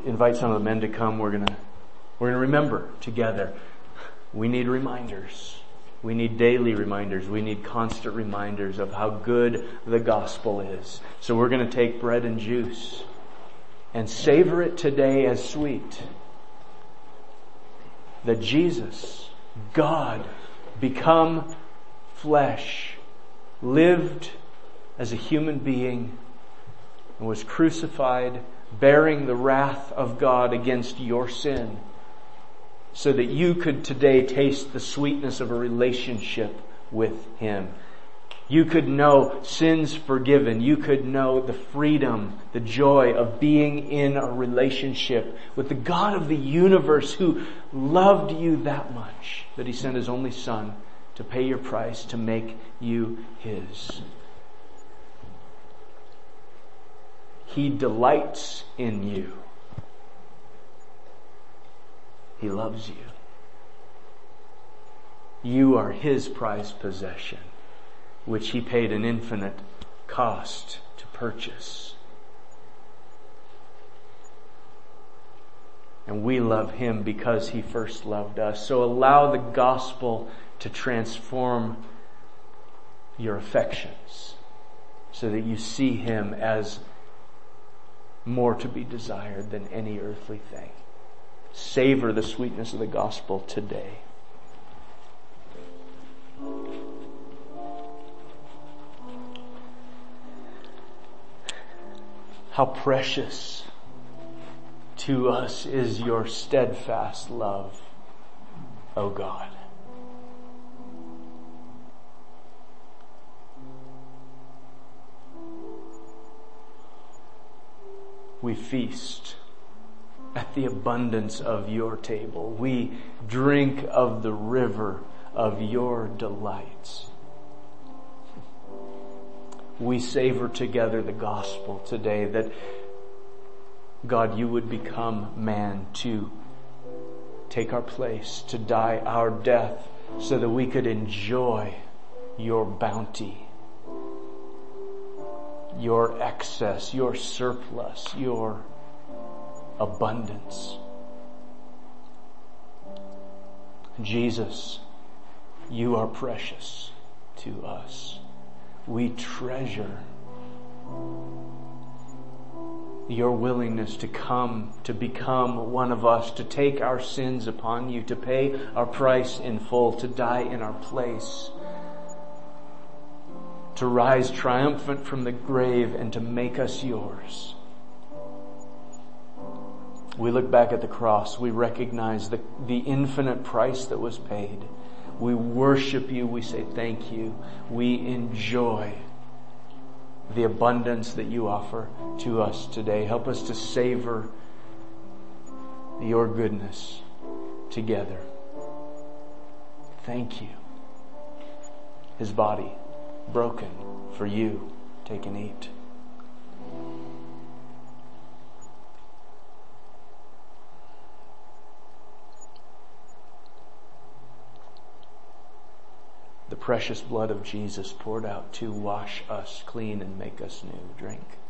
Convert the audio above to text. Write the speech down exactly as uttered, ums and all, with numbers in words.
invite some of the men to come. We're gonna, we're gonna remember together. We need reminders. We need daily reminders. We need constant reminders of how good the gospel is. So we're gonna take bread and juice and savor it today as sweet. That Jesus, God, become flesh, lived as a human being, and was crucified, bearing the wrath of God against your sin, so that you could today taste the sweetness of a relationship with Him. You could know sins forgiven. You could know the freedom, the joy of being in a relationship with the God of the universe who loved you that much that He sent His only Son to pay your price, to make you His. He delights in you. He loves you. You are His prized possession, which He paid an infinite cost to purchase. And we love Him because He first loved us. So allow the gospel to transform your affections so that you see Him as more to be desired than any earthly thing. Savor the sweetness of the gospel today. How precious to us is your steadfast love, O God. We feast at the abundance of your table. We drink of the river of your delights. We savor together the gospel today that, God, you would become man to take our place, to die our death so that we could enjoy your bounty, your excess, your surplus, your abundance. Jesus, you are precious to us. We treasure your willingness to come, to become one of us, to take our sins upon you, to pay our price in full, to die in our place, to rise triumphant from the grave and to make us yours. We look back at the cross. We recognize the, the infinite price that was paid. We worship you. We say thank you. We enjoy the abundance that you offer to us today. Help us to savor your goodness together. Thank you. His body broken for you. Take and eat. The precious blood of Jesus poured out to wash us clean and make us new. Drink.